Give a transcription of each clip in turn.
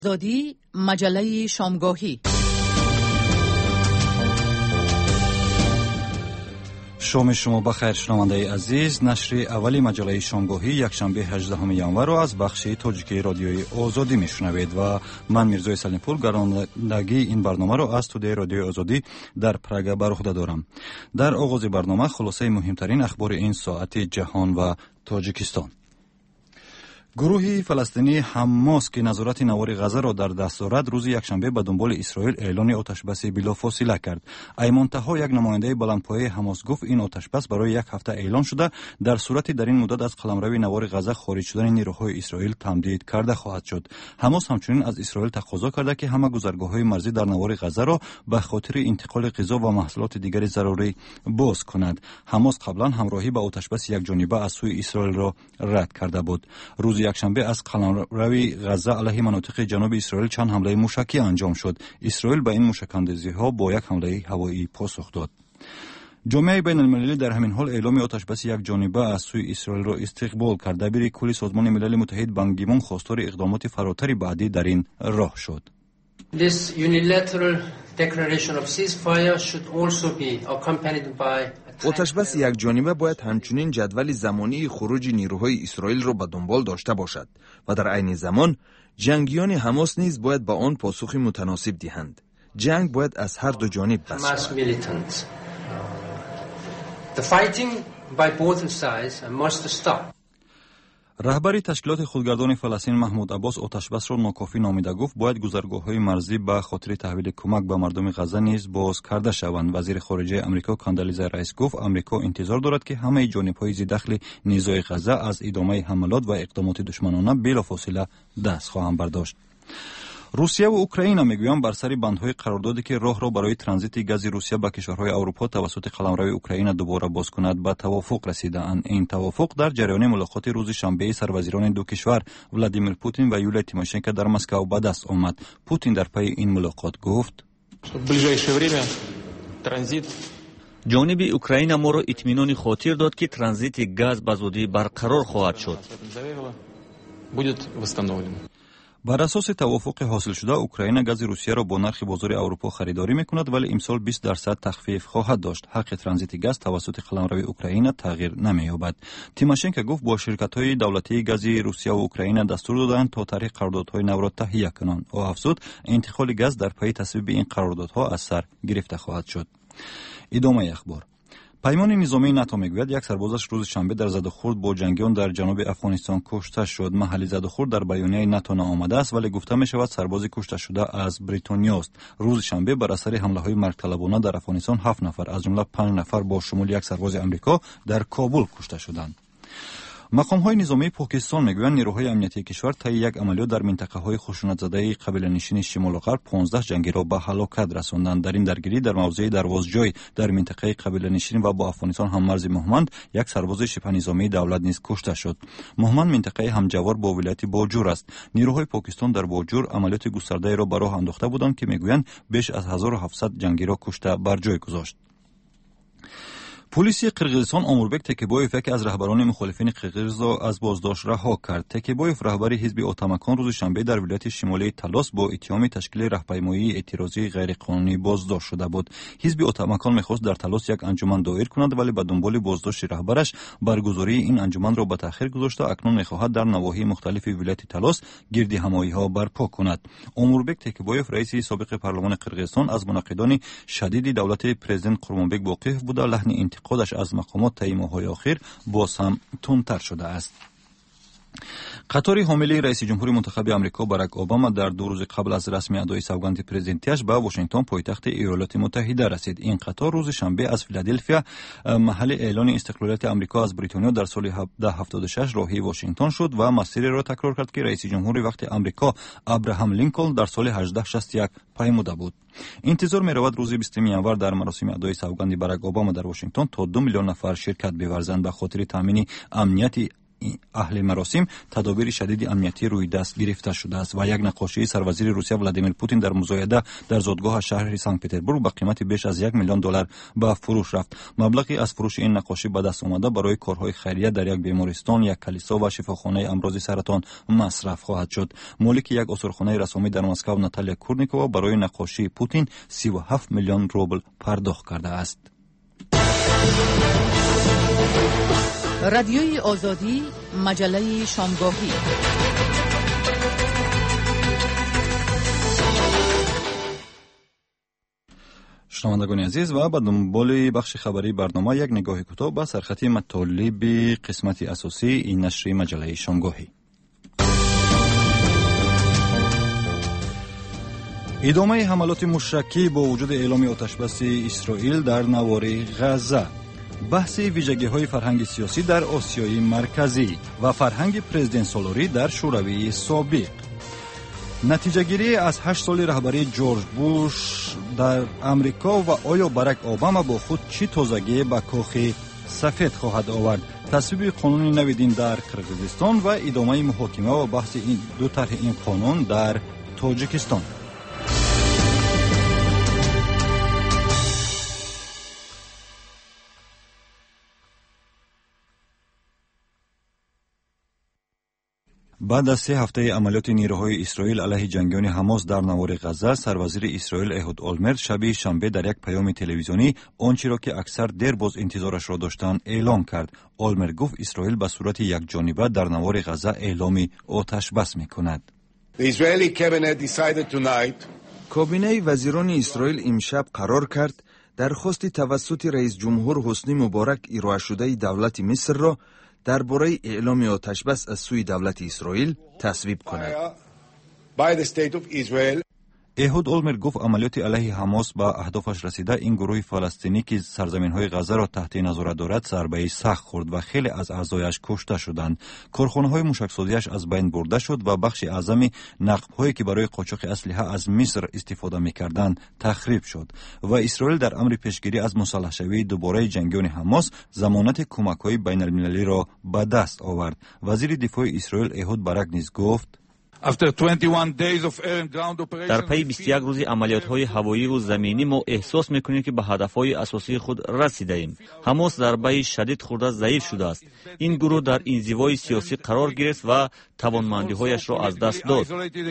آزادی مجله شامگاهی. شام شما بخیر شنونده عزیز. نشر اولی مجله شامگاهی یکشنبه 18 ینور را از بخش تاجیکی رادیوی آزادی میشنوید و من میرزای سلیمپور گرانندگی این برنامه را از استودیوی رادیوی آزادی در پراگ بر عهده دارم. در آغاز برنامه خلاصه مهمترین اخبار این ساعت جهان و تاجیکستان. گروه فلسطینی حماس که نظارت نوار غزه را در دست دارد روز یکشنبه به دنبال اسرائیل اعلان آتشبس بلافاصله کرد. ایمان طاها یک نماینده بلندپایه حماس گفت این آتشبس برای یک هفته اعلان شده در صورتی در این مدت از قلمرو نوار غزه خارج شدن نیروهای اسرائیل تمدید کرده خواهد شد. حماس همچنین از اسرائیل تقاضا کرده که همه گذرگاه‌های مرزی در نوار غزه را به خاطر انتقال غذا و محصولات دیگر ضروری باز کند. حماس قبلا همراهی به آتشبس یک جانبه از سوی اسرائیل را رد کرده بود. روز یکشنبه از قلمرو غزه علیه مناطق جنوب اسرائیل چند حمله موشکی انجام شد. اسرائیل به این موشک‌اندازی‌ها با یک حمله هوایی پاسخ داد. جامعه بین المللی در همین حال اعلام آتشبس یک جانبه از سوی اسرائیل را استقبال کرد. دبیر کل سازمان ملل متحد بان کی مون خواستار اقدامات فراتری بعدی در این راه شد. This unilateral declaration of ceasefire should also be accompanied by آتشبس یک جانبه باید همچنین جدول زمانی خروج نیروهای اسرائیل را به دنبال داشته باشد و در عین زمان جنگیان حماس نیز باید به آن پاسخی متناسب دهند. جنگ باید از هر دو جانب بس شود. The fighting by both sides must stop. رهبر تشکیلات خودگردان فلسطین محمود عباس آتشبس را ناکافی نامیده گفت باید گذرگاه‌های مرزی به خاطر تحویل کمک به مردم غزه نیز باز کرده شوند. وزیر خارجه آمریکا کاندالیزا رایس گفت آمریکا انتظار دارد که همه جانب‌های ذی‌دخل نزاع غزه از ادامه حملات و اقدامات دشمنانه بلافاصله دست خواهند برداشت. روسیه و اوکراین میگویند بر سر بندهای قراردادی که راه را برای ترانزیت گاز روسیه به کشورهای اروپا توسط قلمرو اوکراین دوباره باز کند به توافق رسیدند. این توافق در جریان ملاقات روز شنبه سروزیران دو کشور ولادیمیر پوتین و یولیا تیماشنکو در مسکو به دست آمد. پوتین در پی این ملاقات گفت جانب اوکراین ما را اطمینان خاطر داد که ترانزیت گاز به زودی برقرار خواهد شد. بر اساس توافق حاصل شده اوکراین گاز روسیه را با نرخ بازار اروپا خریداری میکند ولی امسال 20% تخفیف خواهد داشت. حق ترانزیت گاز توسط قلمرو اوکراین تغییر نمی‌یابد. تیماشنکو گفت با شرکت‌های دولتی گاز روسیه و اوکراین دستور دادند تا طریق قراردادهای نو را تهیه کنند. او افزود انتقال گاز در پی تصویب این قراردادها از سر گرفته خواهد شد. ادامه اخبار. پیمان نظامی ناتو میگوید یک سربازش روز شنبه در زدوخورد با جنگیان در جنوب افغانستان کشته شد. محل زدوخورد در بیانیه ناتو نآمده است ولی گفته می شود سرباز کشته شده از بریتانیا است. روز شنبه بر اثر حمله های مرگ طلبانه در افغانستان 7 نفر از جمله 5 نفر با شمول یک سرباز آمریکا در کابل کشته شدند. مقام‌های نظامی پاکستان میگویند نیروهای امنیتی کشور طی یک عملیات در منطقه‌های خشونت زده قبیله‌نشین شمال و غرب 15 جنگی را به هلاکت رساندند. در این درگیری در موضع دروازجوی در منطقه قبیله‌نشین و با افغانستان هم مرز مهمند یک سرباز شبه نظامی دولت نیز کشته شد. مهمند منطقه همجوار با ولایت باجور است. نیروهای پاکستان در باجور عملیات گسترده را به راه انداخته بودند که میگویند بیش از 1700 جنگی را کشته بر جای گذاشت. پلیس قرقیزستان اموربک تکیبایف یکی از رهبران مخالفین قرقیز را از بازداشت رها کرد. تکیبایف رهبر حزب آتامکان روز شنبه در ولایت شمالی تلاس با اتهام تشکیل راهپیمایی اعتراضی غیرقانونی بازداشت شده بود. حزب آتامکان می‌خواست در تلاس یک انجمن دایر کند ولی به دنبال بازداشت رهبرش برگزاری این انجمن را به تأخیر گذاشته اکنون می‌خواهد در نواحی مختلف ولایت تلاس گرد همایی‌ها برپا کند. اموربک تکیبایف رئیس سابق پارلمان قرقیزستان از مناقضان شدید دولت پرزیدنت قرمانبک واقف بود. لحن خودش از مقامات طی ماه‌های اخیر باز هم تندتر شده است. قطار حامله رئیس جمهور منتخب آمریکا باراک اوباما در 2 روز قبل از رسمی ادای سوگند پرزیدنتیش به واشنگتن پایتخت ایالات متحده رسید. این قطار روز شنبه از فیلادلفیا محل اعلان استقلالیت آمریکا از بریتانیا در سال 1776 راهی واشنگتن شد و مسیری را تکرار کرد که رئیس جمهور وقت آمریکا ابراهام لینکلن در سال 1861 پیموده بود. انتظار می‌رود روز 20 ینور در مراسم ادای سوگند باراک اوباما در واشنگتن تا 2 میلیون نفر شرکت بورزند به خاطر تامین امنیت اهل مراسم تدابیر شدید امنیتی روی دست گرفته شده است و یک نقاشی سروزیر روسیه ولادیمیر پوتین در مزایده در زادگاه شهر سنت پتربورگ با قیمت بیش از $1 میلیون به فروش رفت. مبلغی از فروش این نقاشی به دست آمده برای کارهای خیریه در یک بیمارستان، یک کلیسا و شفاخانه امراض سرطان مصرف خواهد شد. مالک یک عذرخانه رسمی در مسکو ناتالیا کورنیکووا برای نقاشی پوتین 37 میلیون روبل پرداخت کرده است. رادیوی آزادی، مجله شامگاهی. شنوندگان عزیز و با دنبال بخش خبری برنامه یک نگاه کوتاه به سرخط مطالب قسمت اساسی این نشر مجله شامگاهی. ادامه حملات موشکی با وجود اعلام آتشبس اسرائیل در نوار غزه، بحث ویژگی‌های فرهنگ سیاسی در آسیای مرکزی و فرهنگ پرزیدنت سالاری در شوروی سابق، نتیجه گیری از 8 سال رهبری جورج بوش در امریکا و آیا باراک اوباما با خود چی تازگی به کاخ سفید خواهد آورد، تصویب قانون نو دین در قرقیزستان و ادامه محاکمه و بحث این دو طرح این قانون در تاجیکستان. بعد از 3 هفته عملیات نیروهای اسرائیل علیه جنگیان حماس در نوار غزه، سروزیر اسرائیل اهود اولمرت شب شنبه در یک پیام تلویزیونی آنچه را که اکثر دیر باز انتظارش را داشتند اعلام کرد. اولمرت گفت اسرائیل به صورت یک جانبه در نوار غزه اعلام آتش بس می‌کند. کابینه وزیران اسرائیل امشب قرار کرد درخواست توسط رئیس جمهور حسنی مبارک ارائه شده دولت مصر را درباره اعلام آتشبس از سوی دولت اسرائیل تصویب کند. اهود اولمرت گفت عملیات علیه حماس به اهدافش رسیده این گروه فلسطینی که سرزمین‌های غزه را تحت نظارت دارد ضربه سخت خورد و خیلی از اعضایش کشته شدند. کارخانه‌های موشک‌سازیش از بین برده شد و بخش اعظم نقب‌هایی که برای قاچاق اسلحه از مصر استفاده می‌کردند تخریب شد و اسرائیل در امر پیشگیری از مسلح شوی دوباره جنگیان حماس ضمانت کمک‌های بین‌المللی را به دست آورد. وزیر دفاع اسرائیل اهود باراک نیز گفت در پی 21 روز عملیات‌های هوایی و زمینی ما احساس می‌کنیم که به هدف‌های اساسی خود رسیده‌ایم. حماس ضربه شدید خورده ضعیف شده است. این گروه در انزوای سیاسی قرار گرفت و توانمندی‌هایش را از دست داد.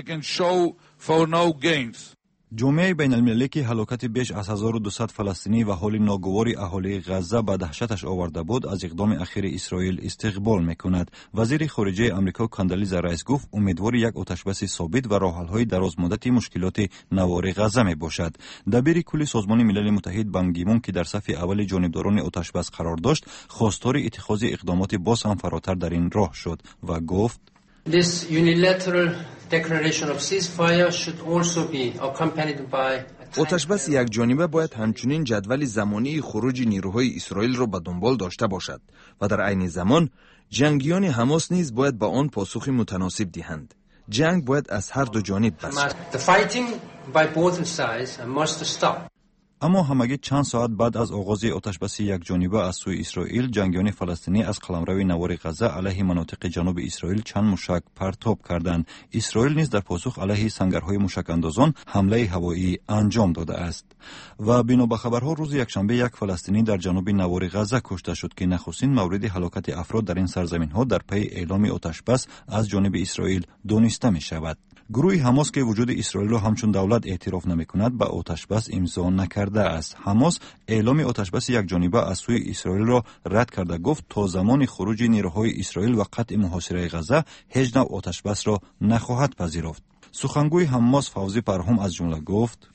جامعه بین المللی که هلاکت بیش از 1200 فلسطینی و حال ناگوار اهالی غزه به دهشتش آورده بود از اقدام اخیر اسرائیل استقبال میکند. وزیر خارجه آمریکا کاندالیزا رایس گفت امیدوار یک آتشبس ثابت و راه‌حل‌های درازمدت مشکلات نوار غزه میباشد. دبیر کل سازمان ملل متحد بان کی مون که در صف اول جانبداران آتشبس قرار داشت، خواستار اتخاذ اقدامات باز هم فراتر در این راه شد و گفت This unilateral declaration of ceasefire should also be accompanied by آتشبس یک جانبه باید همچنین جدول زمانی خروج نیروهای اسرائیل را به دنبال داشته باشد و در عین زمان جنگیان حماس نیز باید با آن پاسخ متناسب دهند. جنگ باید از هر دو جانب بس. The fighting by both sides must stop. اما همگی چند ساعت بعد از آغاز آتشبس یک جانبه از سوی اسرائیل، جنگیان فلسطینی از قلمرو نوار غزه علیه مناطق جنوب اسرائیل چند موشک پرتاب کردند. اسرائیل نیز در پاسخ علیه سنگرهای موشک اندازان حمله هوایی انجام داده است. و بنا به خبرها روز یکشنبه یک فلسطینی در جنوب نوار غزه کشته شد که نخستین مورد هلاکت افراد در این سرزمین‌ها در پی اعلام آتشبس از جانب اسرائیل دانسته می شود. گروه حماس که وجود اسرائیل را همچون دولت اعتراف نمی‌کند به آتشبس امضا نکرده است. حماس اعلام آتشبس یک جانبه از سوی اسرائیل را رد کرده گفت تا زمان خروج نیروهای اسرائیل و قطع محاصره غزه هیچ نوع آتشبس را نخواهد پذیرفت. سخنگوی حماس فوزی پرهام از جمله گفت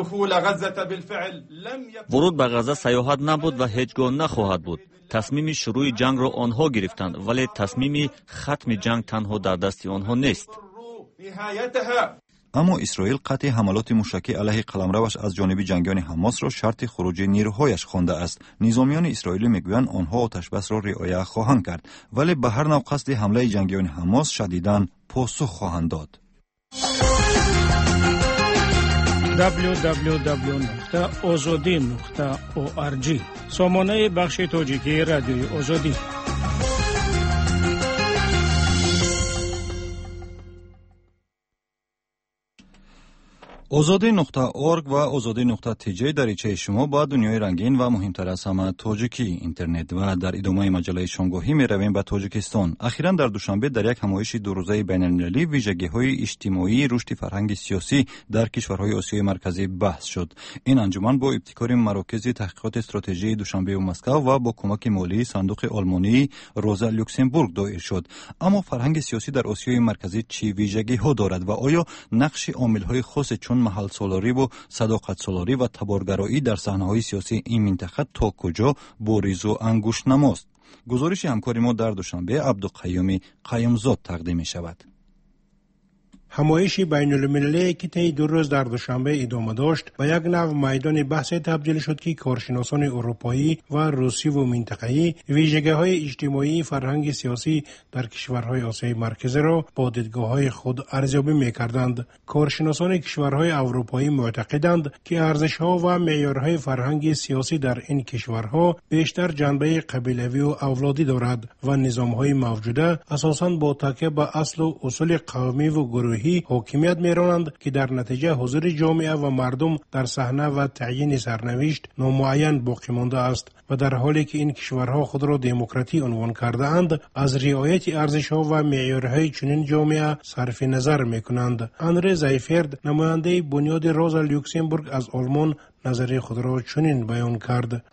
ورود به غزه سیاحت نبود و هیچگاه نخواهد بود. تصمیم شروع جنگ را آنها گرفتند ولی تصمیم ختم جنگ تنها در دست آنها نیست. اما اسرائیل قطع حملات موشکی علیه قلمروش از جانب جنگیان حماس را شرط خروج نیروهایش خوانده است. نظامیان اسرائیلی میگویند آنها آتشبس را رعایت خواهند کرد ولی به هر نوع قصد حمله جنگیان حماس شدیداً پاسخ خواهند داد. www.azadi.org سامانه بخش تاجیکی رادیوی آزادی. ozodi.org و ozodi.tj دریچه شما با دنیای رنگین و مهمتر از همه تاجیکی اینترنت. و در ادامه مجله شامگاهی می رویم به تاجیکستان. اخیراً در دوشنبه در یک همایش دو روزه بین‌المللی ویژگی‌های اجتماعی رشد فرهنگ سیاسی در کشورهای آسیای مرکزی بحث شد. این انجمن با ابتکار مراکز تحقیقات استراتژی دوشنبه و مسکو و با کمک مالی صندوق آلمانی روزا لوکسمبورگ دایر شد. اما فرهنگ سیاسی در آسیای مرکزی چه ویژگی‌ها دارد و آیا نقش عامل‌های خاص چون محل سالاری و صداقت سالاری و تبارگرایی در صحنه‌های سیاسی این منطقه تا کجا بارز و انگشت نماست؟ گزارش همکار ما در دوشنبه عبدالقیوم قیومزاد تقدیم می‌شود. همایش بین‌المللی که طی 2 روز در دوشنبه ادامه داشت و یک نوع میدان بحث تبدیل شد که کارشناسان اروپایی و روسی و منطقه‌ای ویژگی‌های اجتماعی فرهنگ سیاسی در کشورهای آسیای مرکزی را با دیدگاه‌های خود ارزیابی می‌کردند. کارشناسان کشورهای اروپایی معتقدند که ارزش‌ها و معیارهای فرهنگ سیاسی در این کشورها بیشتر جنبه قبیلوی و اولادی دارد و نظام‌های موجوده اساساً با تکیه به اصل و اصول قومی و گروهی حاکمیت می‌رانند که در نتیجه حضور جامعه و مردم در صحنه و تعیین سرنوشت نامعین باقی مانده است و در حالی که این کشورها خود را دموکراتی عنوان کرده اند از رعایت ارزش‌ها و معیارهای چنین جامعه صرف نظر می‌کنند. آندره زایفرد نماینده بنیاد روزا لوکسمبورگ از آلمان نظریه خود را چنین بیان کرد.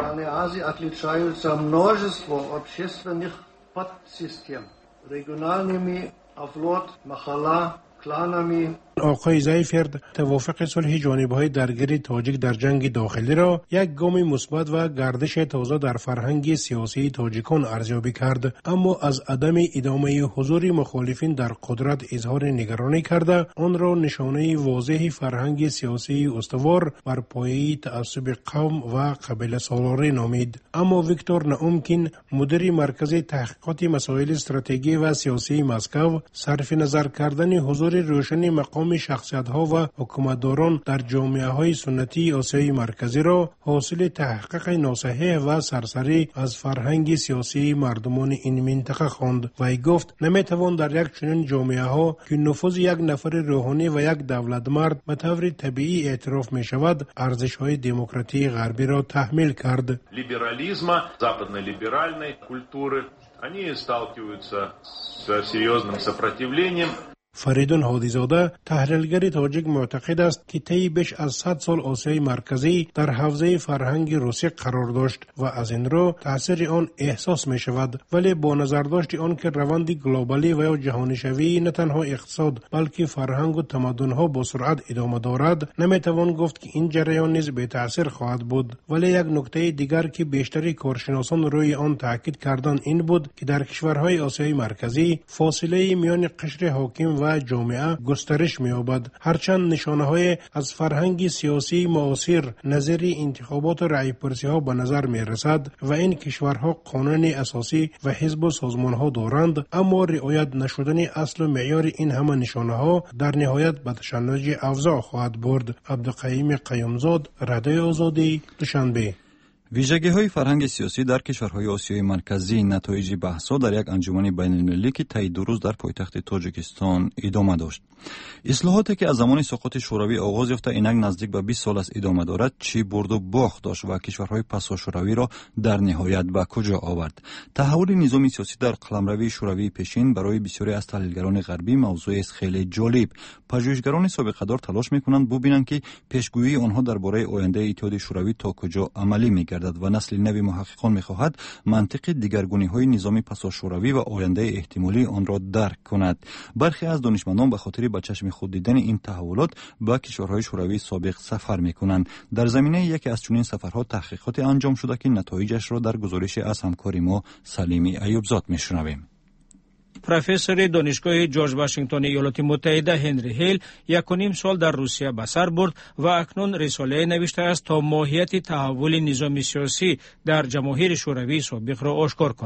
آقای زایفرد توافق صلح جانبهای درگیر تاجیک در جنگ داخلی را یک گام مثبت و گردش تازه در فرهنگ سیاسی تاجیکان ارزیابی کرد، اما از عدم ادامه حضور مخالفین در قدرت اظهار نگرانی کرده آن را نشانه واضح فرهنگ سیاسی استوار بر پایه تعصب قوم و قبیله سالاری نامید. اما ویکتور ناومکین مدیر مرکز تحقیقات مسائل استراتژی و سیاسی مسکو صرف نظر کردن حضور روشن مقام شخصیت‌ها و حکومتداران در جامعه‌های سنتی آسیای مرکزی را حاصل تحقیق ناصحیح و سرسری از فرهنگ سیاسی مردمان این منطقه خواند و ای گفت نمیتوان در یک چنین جامعه‌ها که نفوذ یک نفر روحانی و یک دولتمرد به طور طبیعی اعتراف می‌شود ارزش‌های دموکراتی غربی را تحمیل کرد. لیبرالیسم، западно-либеральной культуры, они сталкиваются с серьезным сопротивлением. فریدون هادیزاده تحلیلگر تاجیک معتقد است که طی بیش از 100 سال آسیای مرکزی در حوزه فرهنگ روسی قرار داشت و از این رو تاثیر آن احساس می شود، ولی با نظر داشت آن که روند گلوبالی و یا جهانی شوی نه تنها اقتصاد بلکه فرهنگ و تمدن ها با سرعت ادامه دارد نمی توان گفت که این جریان نیز بی تاثیر خواهد بود. ولی یک نکته دیگر که بیشتری کارشناسان روی آن تاکید کردند این بود که در کشورهای آسیای مرکزی فاصله میان قشر حاکم و جامعه گسترش می‌یابد، هرچند نشانه‌های از فرهنگ سیاسی معاصر نظیر انتخابات و رأی‌پرسی‌ها به نظر می‌رسد و این کشورها قانون اساسی و حزب و سازمان‌ها دارند، اما رعایت نشدن اصل و معیار این همه نشانه‌ها در نهایت به تشنج اوضاع خواهد برد. عبدالقیوم قیومزاد، رادیوی آزادی، دوشنبه. ویژگی‌های فرهنگ سیاسی در کشورهای آسیای مرکزی نتایج بحث‌ها در یک انجمن بین‌المللی که طی 2 روز در پایتخت تاجیکستان ادامه داشت. اصلاحاتی که از زمان سقوط شوروی آغاز یافته اینک نزدیک به 20 سال است ادامه دارد چی برد و باخت داشت و کشورهای پسا شوروی را در نهایت به کجا آورد؟ تحول نظام سیاسی در قلمرو شوروی پیشین برای بسیاری از تحلیلگران غربی موضوع است خیلی جالب. پژوهشگران سابقه‌دار تلاش می‌کنند ببینند که پیشگویی آنها درباره آینده اتحاد شوروی تا کجا عملی می‌گردد و نسل نوی محققان می‌خواهد منطق دیگرگونی‌های نظام پسا شوروی و آینده احتمالی آن را درک کند. برخی از دانشمندان به خاطر با چشم خود دیدن این تحولات به کشورهای شوروی سابق سفر می‌کنند. در زمینه یکی از چنین سفرها تحقیقات انجام شده که نتایجش را در گزارش از همکار ما سلیمی ایوبزاد می‌شنویم. پروفسور دانشگاه جورج واشنگتن ایالات متحده هنری هیل 1.5 سال در روسیه به سر برد و اکنون رساله نوشته است تا ماهیت تحول نظام سیاسی در جماهیر شوروی سابق را آشکار کند.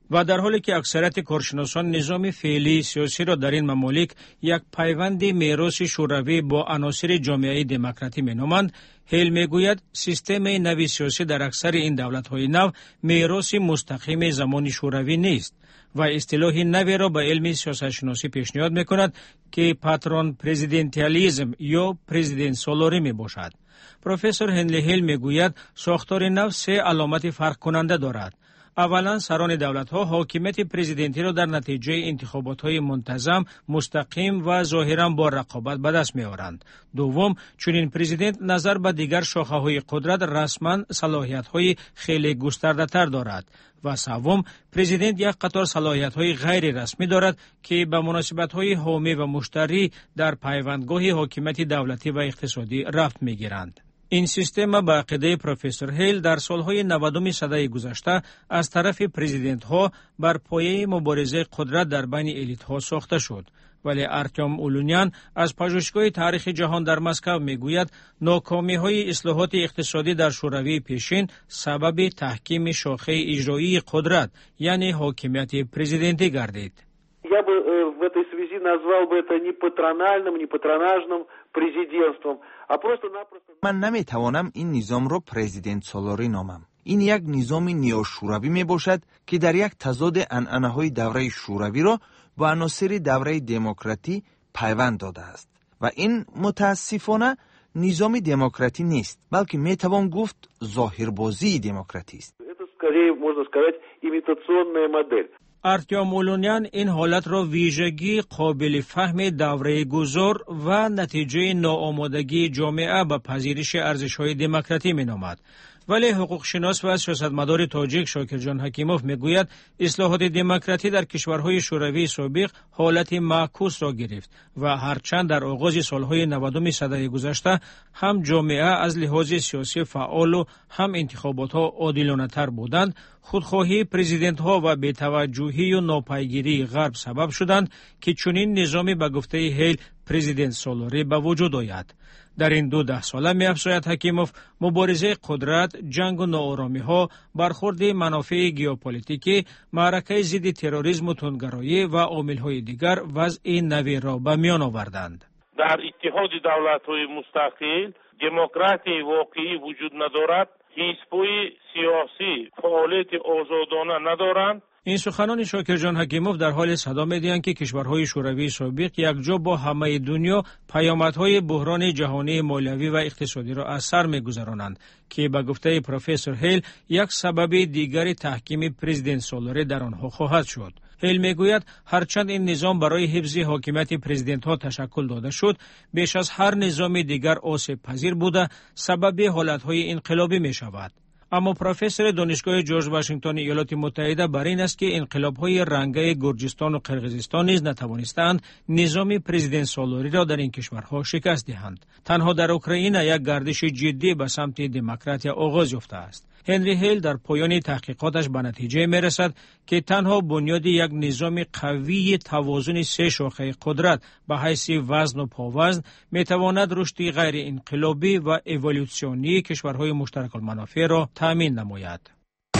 و در حالی که اکثریت کارشناسان نظام فعلی سیاسی را در این ممالک یک پیوند میراث شوروی با عناصر جامعه دموکراتی مینامند، هیل میگوید سیستم نوی سیاسی در اکثر این دولت‌های نو میراث مستقیم زمان شوروی نیست و اصطلاح نوی را به علم سیاست شناسی پیشنهاد میکند که پاترون پرزیدنتالیسم یا پرزیدنت سالاری می باشد. پروفسور هنری هیل میگوید ساختار نو سه علامت فرق کننده دارد. اولا سران دولت‌ها حاکمیت پرزیدنتی را در نتیجه انتخابات‌های منتظم، مستقیم و ظاهراً با رقابت به دست می‌آورند. دوم، چنین پرزیدنت نظر به دیگر شاخه‌های قدرت رسما صلاحیت‌های خیلی گسترده‌تر دارد. و سوم، پرزیدنت یک قطار صلاحیت‌های غیر رسمی دارد که به مناسبت‌های حامی و مشتری در پیوندگاه حاکمیت دولتی و اقتصادی ربط می‌گیرند. این سیستم با عقیده پروفسور هیل در سالهای 90 سده گذشته از طرف پرزیدنت‌ها بر پایه مبارزه قدرت در بین الیت‌ها ساخته شد. ولی ارتیم اولونیان از پژوهشگاه تاریخ جهان در مسکو میگوید ناکامی‌های اصلاحات اقتصادی در شوروی پیشین سبب تحکیم شاخه اجرایی قدرت یعنی حاکمیت پرزیدنتی گردید. Я бы в этой связи назвал бы это не патрональным, не патронажным президентством, а просто-напросто... من نمیتوانم این نظام را پرزیدنت سالاری نامم. این یک نظام نیوشوروی می باشد که در یک تضاد عنعنه‌های دوره شوروی را با عناصر دوره دموکراتی پیوند داده است و این متاسفانه نظام دموکراتی نیست، بلکه میتوان گفت ظاهربازی دموکراتی است. Это скорее можно сказать имитационная модель. ارتیم اولونیان این حالت را ویژگی قابل فهم دوره گذار و نتیجه ناآمادگی جامعه به پذیرش ارزش‌های دموکراتی می‌نامد. ولی حقوق شناس و سیاستمدار تاجیک شاکر جان حکیموف میگوید اصلاحات دموکراتی در کشورهای شوروی سابق حالت معکوس را گرفت و هرچند در آغاز سالهای 90 سده گذشته هم جامعه از لحاظ سیاسی فعال و هم انتخابات‌ها عادلانه‌تر بودند، خودخواهی پرزیدنت‌ها و بی‌توجهی و ناپایگیری غرب سبب شدند که چنین نظامی به گفته هیل پرزیدنت سالاری به وجود آید. در این 12 ساله می‌افزاید حکیموف مبارزه قدرت، جنگ و ناآرامی‌ها، برخورد منافع ژئوپلیتیکی، معرکه ضد تروریسم و تندگرایی و عامل‌های دیگر وضع نوی را به میان آوردند. در اتحاد دولت‌های مستقل دموکراسی واقعی وجود ندارد، حزب‌های سیاسی فعالیت آزادانه ندارند. این سخنان شاکر جان حکیموف در حال صدا می‌دهند که کشورهای شوروی سابق یکجا با همه دنیا پیامدهای بحران جهانی مالیوی و اقتصادی را از سر می‌گذرانند که به گفته پروفسور هیل یک سبب دیگر تحکیم پرزیدنت سالاری در آنها خواهد شد. هیل میگوید هرچند این نظام برای حفظ حاکمیت پرزیدنت‌ها تشکل داده شد، بیش از هر نظام دیگر آسیب پذیر بوده، سبب حالت‌های انقلابی می‌شود. اما پروفسور دانشگاه جورج واشنگتن ایالات متحده بر این است که انقلاب‌های رنگه گرجستان و قرقیزستان نیز نتوانستند نظام پرزیدنت سالاری را در این کشورها شکست دهند. تنها در اوکراین یک گردش جدی به سمت دموکراسی آغاز یافته است. هنری هیل در پایان تحقیقاتش به نتیجه می‌رسد که تنها بنیاد یک نظام قوی توازن سه شاخه قدرت به حیث وزن و پاوزن می‌تواند رشد غیر انقلابی و اِوولوسیونی کشورهای مشترک المنافع را تأمین نماید.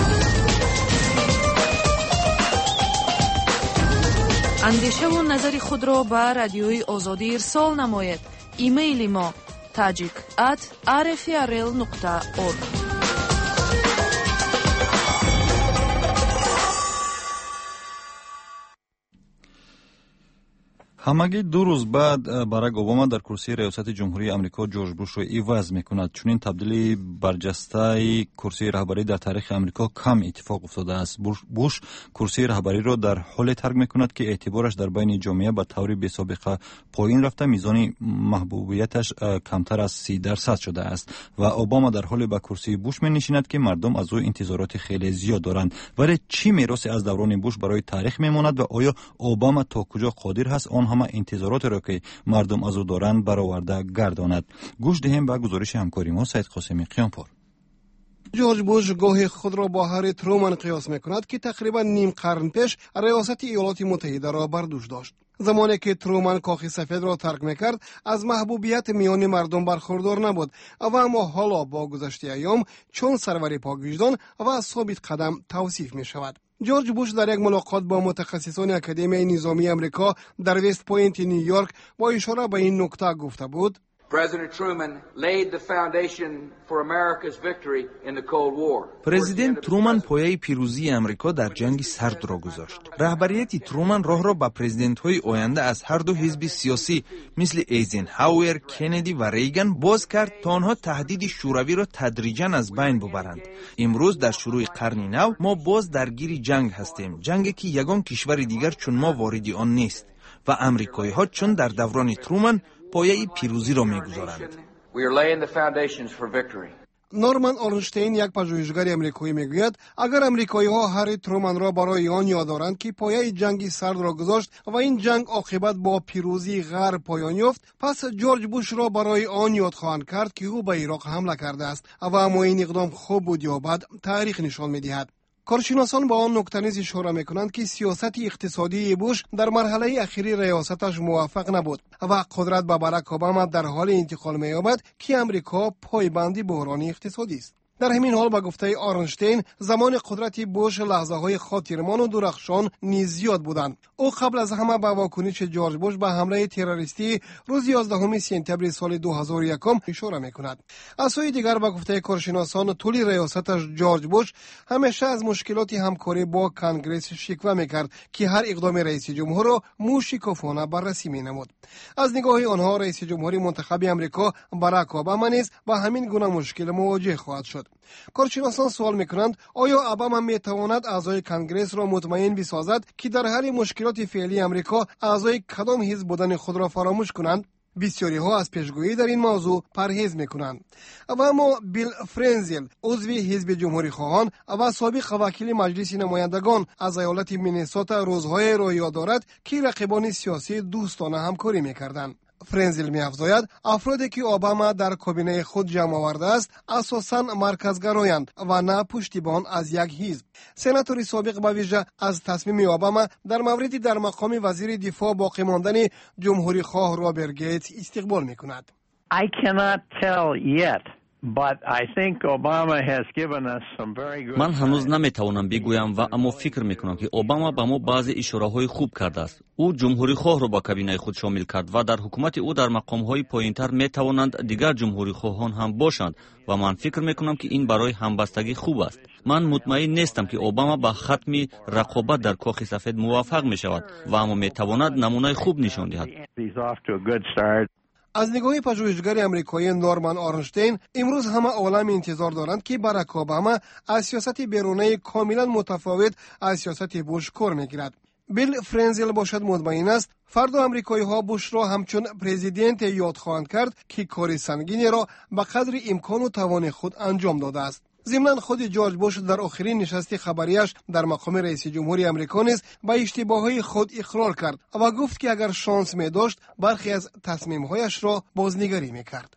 اندیشه و نظر خود را به رادیوی آزادی ارسال نماید. ایمیل ما tajik@rfrl.org. ҳамагӣ 2 рӯз баъд барак обама дар курсии риёсати ҷумҳурии амрико ҷорҷ бушро иваз мекунад. чунин табдили барҷастаи курсии раҳбарӣ дар таърихи амрико кам иттифоқ уфтодааст. буш курсии раҳбариро дар ҳоле тарк мекунад ки эътибораш дар байни ҷомеа ба таври бесобиқа поин рафта мизони маҳбубияташ камтар аз 30% шудааст ва обама дар ҳоле ба курсии буш менишинад ки мардум аз ӯ интизороти хеле зиёд доранд. вале чӣ меросе аз даврони буш барои таърих мемонад ва оё обама то куҷо қодир ҳаст он ҳама интизоротеро ки мардум аз ӯ доранд бароварда гардонад? гӯш диҳем ба гузориши ҳамкори мо Саид Қосими Қиёнпур. جورج بوش گاهی خود را با هری ترومن قیاس میکند که تقریبا نیم قرن پیش ریاست ایالات متحده را بر دوش داشت. زمانی که ترومن کاخ سفید را ترک میکرد از محبوبیت میان مردم برخوردار نبود و اما حالا با گذشت ایام چون سرور پاک وجدان و ثابت قدم توصیف می شود. جورج بوش در یک ملاقات با متخصصان اکادمی نظامی امریکا در وست پوینت نیویورک با اشاره به این نکته گفته بود: پرزیدنت ترومن پایه پیروزی امریکا در جنگ سرد را گذاشت. رهبریت ترومن راه را به پرزیدنت‌های آینده از هر دو حزب سیاسی مثل ایزنهاور، کندی و ریگن باز کرد تا آنها تهدید شوروی را تدریجاً از بین ببرند. امروز در شروع قرن نو ما باز درگیر جنگ هستیم، جنگی که یگان کشور دیگر چون ما وارد آن نیست و امریکایی‌ها چون در دوران ترومن پایه پیروزی را می‌گذارند. نورمن آرنشتین، یک پژوهشگر امریکایی، میگوید اگر امریکایی‌ها هر ترومن را برای آن یاد دارند که پایه جنگ سرد را گذاشت و این جنگ عاقبت با پیروزی غرب پایان یافت، پس جورج بوش را برای آن یاد خواهند کرد که او به عراق حمله کرده است و اما این اقدام خوب بود یا بد تاریخ نشان می‌دهد. کارشناسان با آن نکته نیز اشاره می‌کنند که سیاست اقتصادی بوش در مرحله اخیری ریاستش موفق نبود و قدرت به باراک اوباما در حال انتقال می‌یابد که امریکا پایبند بحران اقتصادی است. در همین حال به گفته آرنشتین زمان قدرت بوش لحظه‌های خاطرمان و درخشان نیز زیاد بودند. او قبل از همه به واکنش جورج بوش به حمله تروریستی روز 11 سپتامبر سال 2001 اشاره می‌کند. از سوی دیگر به گفته کارشناسان طول ریاستش جورج بوش همیشه از مشکلات همکاری با کنگره شکوه می‌کرد که هر اقدام رئیس جمهور را موشکافانه بررسی می‌نمود. از نگاه آنها رئیس جمهوری منتخب امریکا باراک اوباما نیز با همین گونه مشکل مواجه خواهد شد. کارشناسان سوال میکنند آیا اوباما میتواند اعضای کنگره را مطمئن بسازد که در حل مشکلات فعلی امریکا اعضای کدام حزب بودن خود را فراموش کنند؟ بسیاری ها از پیشگویی در این موضوع پرهیز میکنند. و اما بیل فرنزل، عضو حزب جمهوری خواهان و سابق وکیل مجلس نمایندگان از ایالت مینیسوتا، روزهای را یاد دارد که رقیبان سیاسی دوستانه همکاری میکردند. فرنزل می‌افزاید افرادی که اوباما در کابینه خود جمع آورده است اساساً مرکزگرایند و نه پشتیبان از یک حزب. سناتور سابق به ویژه از تصمیم اوباما در مورد در مقام وزیر دفاع باقی ماندن جمهوری خواه رابرت گیتس استقبال می‌کند. I cannot tell yet. من هنوز نمیتوانم بگویم و اما فکر میکنم که اوباما به ما بعضی اشاره‌های خوب کرده است. او جمهوری خواه را با کابینه خود شامل کرد و در حکومت او در مقام‌های پایین‌تر میتوانند دیگر جمهوری خواهان هم باشند و من فکر میکنم که این برای همبستگی خوب است. من مطمئن نیستم که اوباما با ختم رقابت در کاخ سفید موفق میشود و اما میتواند نمونه خوب نشان دهد. از نگاه پژوهشگر امریکایی نورمن آرنشتین امروز همه عالم انتظار دارند که باراک اوباما از سیاست بیرونی کاملا متفاوت از سیاست بوش کار میگیرد. بیل فرنزل باشد مطمئن است فردا امریکایی ها بوش را همچون پرزیدنت یاد خواهند کرد که کار سنگینی را به قدر امکان و توان خود انجام داده است. ضمناً خود جورج بوش در آخرین نشست خبریش در مقام رئیس جمهوری امریکا نیز به اشتباههای خود اقرار کرد و گفت که اگر شانس می داشت برخی از تصمیم‌هایش را بازنگری می‌کرد.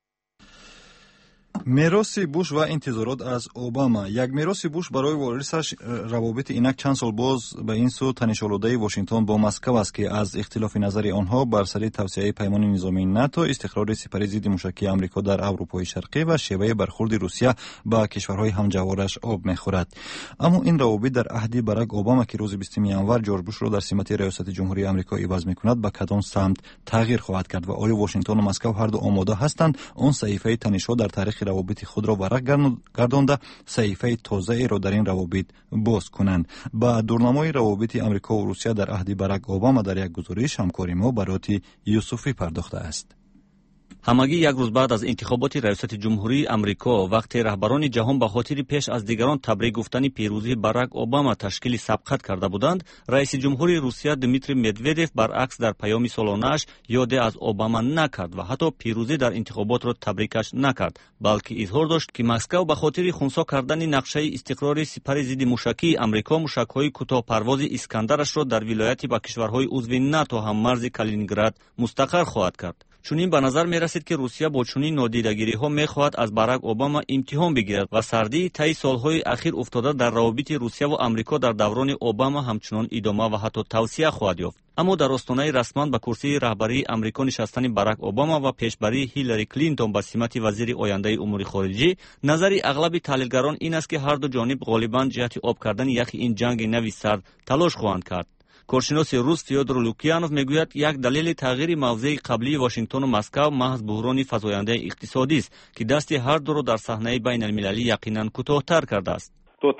میراث بوش و انتظارات از اوباما. یک میراث بوش برای وارثش روابط اینک چند سال باز به این سو تنش‌آلوده واشنگتن با مسکو است که از اختلاف نظر آنها بر سر توسعه پیمان نظامی ناتو، استقرار سپری ضد موشکی آمریکا در اروپای شرقی و شیوه برخورد روسیه با کشورهای همجوارش آب می‌خورد. اما این روابط در عهد باراک اوباما که روز 20 ژانویه جورج بوش را در سمت ریاست جمهوری آمریکا عوض می‌کند به کدام سمت تغییر خواهد کرد و آیا واشنگتن و مسکو هر دو آماده هستند آن صحیفه تنش‌ها در تاریخ روابط خود را ورق گردانده صحیفه تازه را در این روابط باز کنند. با دورنمای روابط آمریکا و روسیه در عهد باراک اوباما در یک گزارش همکاری ما برات یوسفی پرداخته است. همگی یک روز بعد از انتخابات ریاست جمهوری امریکا وقتی رهبران جهان به خاطر پیش از دیگران تبریک گفتن پیروزی باراک اوباما تشکیل سبقت کرده بودند، رئیس جمهوری روسیه دمیتری مدودف برعکس در پیام سالانه‌اش یاد از اوباما نکرد و حتی پیروزی در انتخابات را تبریکش نکرد، بلکه اظهار داشت که مسکو به خاطر خنثی کردن نقشه استقرار سپر ضد موشکی امریکا موشک‌های کوتاه پرواز اسکندرش را در ولایتی با کشورهای عضو ناتو هم مرز کالینینگراد مستقر خواهد کرد. چونین به نظر می رسید که روسیه با چنین نادیدگیری‌ها می‌خواهد از باراک اوباما امتحان بگیرد و سردی طی سال‌های اخیر افتاده در روابط روسیه و آمریکا در دوران اوباما همچنان ادامه و حتی توسعه خواهد یافت. اما در آستانه رسما به کرسی رهبری آمریکا نشستن باراک اوباما و پیشبری هیلاری کلینتون به سمت وزیر آینده امور خارجه، نظری اغلب تحلیلگران این است که هر دو جانب غالباً جهت آب کردن یخ این جنگ نوی سرد تلاش خواهند کرد. کارشناس روس فیودور لوکیانوف میگوید یک دلیل تغییر موضع قبلی واشنگتن و مسکو محض بحران فزاینده اقتصادی است که دست هر دو را در صحنه بین المللی یقینا کوتاه‌تر کرده است.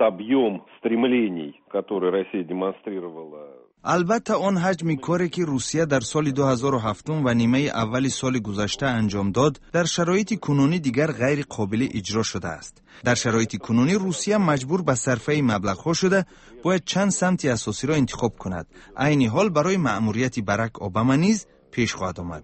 البته آن حجم کاری که روسیه در سال 2007 و نیمه اول سال گذشته انجام داد در شرایط کنونی دیگر غیر قابل اجرا شده است. در شرایط کنونی روسیه مجبور به صرفه مبلغ‌ها شده باید چند سمت اساسی را انتخاب کند. عین حال برای مأموریت باراک اوباما نیز پیش خواهد آمد.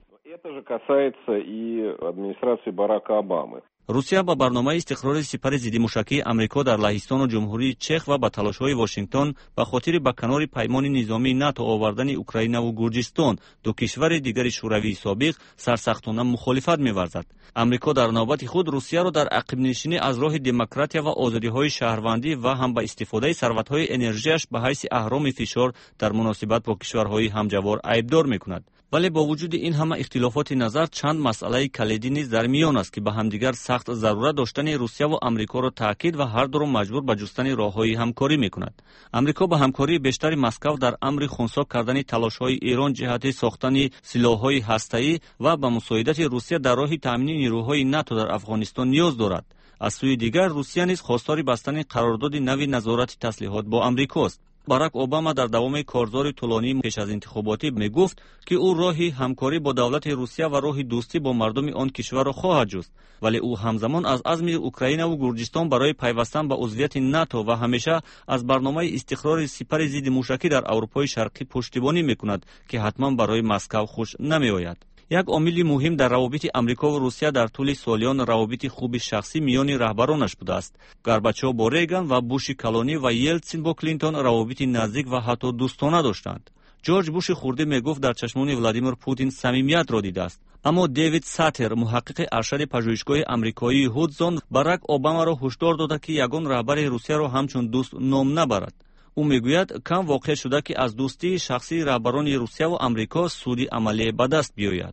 روسیه با برنامه استقرار سپر ضد موشکی آمریکا در لهستان و جمهوری چک و با تلاش‌های واشنگتن به خاطر به کنار پیمان نظامی ناتو آوردن اوکراین و گرجستان، دو کشور دیگر شوروی سابق، سرسختانه مخالفت می‌ورزد. آمریکا در نوبت خود روسیه را در عقب نشینی از راه دموکراتیا و آزادی‌های شهروندی و هم با استفاده ثروت‌های انرژیش به حیث اهرام فشار در مناسبت با کشورهای همجوار عیبدار می‌کند. ولی با وجود این همه اختلافات نظر چند مسئله کلیدی نیز در میان است که به همدیگر سخت ضرورت داشتن روسیه و آمریکا را تاکید و هر دو را مجبور به جستن راه‌های همکاری می‌کند. آمریکا با همکاری بیشتر مسکو در امر خنثی کردن تلاش‌های ایران جهت ساختن سلاح‌های هسته‌ای و به مساعدت روسیه در راه تامین نیروهای ناتو در افغانستان نیاز دارد. از سوی دیگر روسیه نیز خواستار بستن قرارداد نوی نظارت تسلیحات با آمریکا است. باراک اوباما در دوام کارزار طولانی پیش از انتخاباتی میگفت که او راهی همکاری با دولت روسیه و راه دوستی با مردم آن کشور را خواهد جست، ولی او همزمان از عزم اوکراین و گرجستان برای پیوستن به عضویت ناتو و همیشه از برنامه استقرار سپر ضد موشکی در اروپای شرقی پشتیبانی میکند که حتما برای مسکو خوش نمیآید. یک عامل مهم در روابط آمریکا و روسیه در طول سالیان روابط خوب شخصی میان رهبرانش بوده است. گورباچوف با ریگان و بوش کلونی و یلتسین با کلینتون روابط نزدیک و حتی دوستانه داشتند. جورج بوش خورده میگفت در چشمان ولادیمیر پوتین صمیمیت را دیده است. اما دیوید ساتر، محقق ارشد پژوهشگاه آمریکایی هودزون، باراک اوباما را هشدار داده که یگان رهبر روسیه را همچون دوست نام نبرد. او میگوید کم واقع شده که از دوستی شخصی رهبران روسیه و آمریکا سودی عملی به دست بیاید.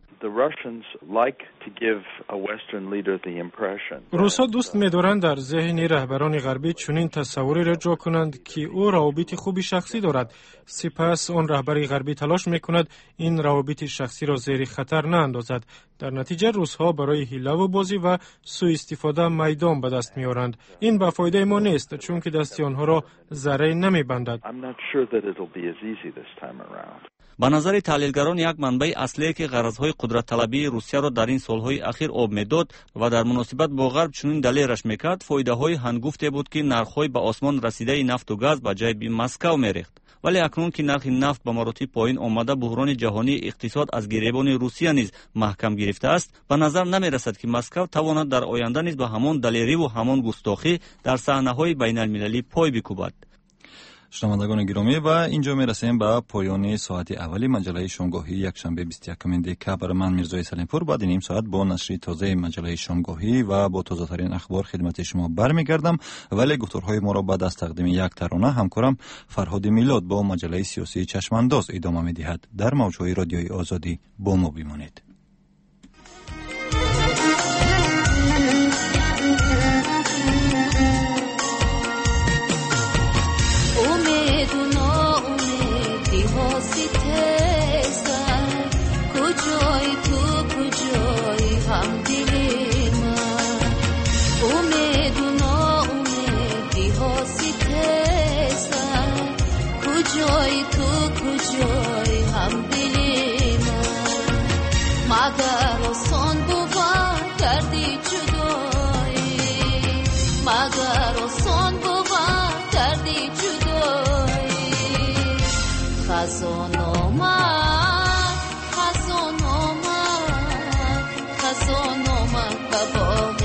روس‌ها دوست می‌دارند در ذهن رهبران غربی چنین تصوری را جا کنند که او روابط خوبی شخصی دارد. سپس آن رهبر غربی تلاش می‌کند این روابط شخصی را زیر خطر ناندازد. در نتیجه روس‌ها برای حیله و بازی و سوء استفاده میدان به دست می‌آورند. این به فایده ما نیست چون که دست آنها را ذره نمی‌بندد. به نظر تحلیلگران یک منبع اصلی که غرضهای قدرت طلبی روسیه را در این سالهای اخیر آب میداد و در مناسبت با غرب چنین دلیرش میکرد فایده‌های هنگفته بود که نرخ‌های به آسمان رسیده نفت و گاز به جیب مسکو میریخت. ولی اکنون که نرخ نفت به مراتب پایین آمده، بحران جهانی اقتصاد از گریبان روسیه نیز محکم گرفته است. به نظر نمیرسد که مسکو تواند در آینده نیز به همان دلیری و همان گستاخی در صحنه‌های بین‌المللی پای بکوبد. شنوندگان گرامی، و اینجا میرسیم به پایان ساعت اولی مجله شامگاهی یکشنبه 21 دکبر. من میرزای سلیمپور بعد نیم ساعت با نشر تازه مجله شامگاهی و با تازه ترین اخبار خدمت شما برمیگردم. ولی گفتارهای ما را بعد از تقدیم یک ترانه همکارم فرهاد میلاد با مجله سیاسی چشمانداز ادامه میدهد. در موجهای رادیوی آزادی با ما بمانید. خزان آمد بابا